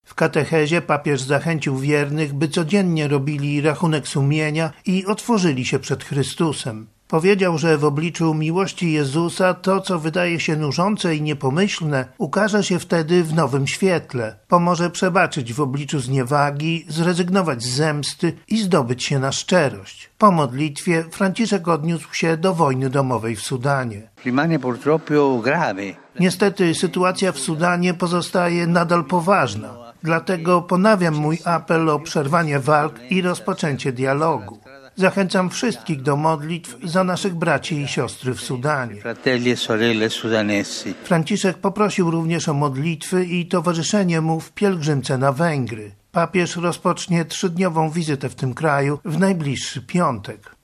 W katechezie papież zachęcił wiernych, by codziennie robili rachunek sumienia i otworzyli się przed Chrystusem. Powiedział, że w obliczu miłości Jezusa to, co wydaje się nużące i niepomyślne, ukaże się wtedy w nowym świetle. Pomoże przebaczyć w obliczu zniewagi, zrezygnować z zemsty i zdobyć się na szczerość. Po modlitwie Franciszek odniósł się do wojny domowej w Sudanie. Niestety sytuacja w Sudanie pozostaje nadal poważna. Dlatego ponawiam mój apel o przerwanie walk i rozpoczęcie dialogu. Zachęcam wszystkich do modlitw za naszych braci i siostry w Sudanie. Franciszek poprosił również o modlitwy i towarzyszenie mu w pielgrzymce na Węgry. Papież rozpocznie 3-dniową wizytę w tym kraju w najbliższy piątek.